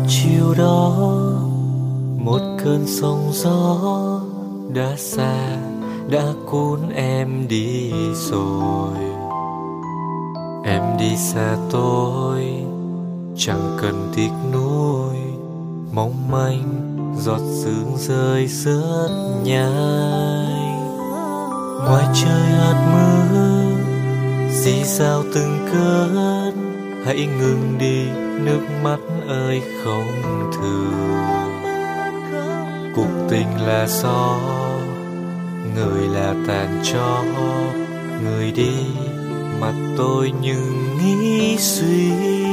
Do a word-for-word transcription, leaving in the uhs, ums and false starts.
chiều đó một cơn sóng gió đã xa đã cuốn em đi rồi. Em đi xa tôi chẳng cần tiếc nuối, mong manh giọt sương rơi rất nhanh. Ngoài trời hạt mưa rì rào từng cơn, hãy ngừng đi nước mắt ơi không thường. Cuộc tình là gió, người là tàn tro, người đi mặt tôi nhưng nghĩ suy.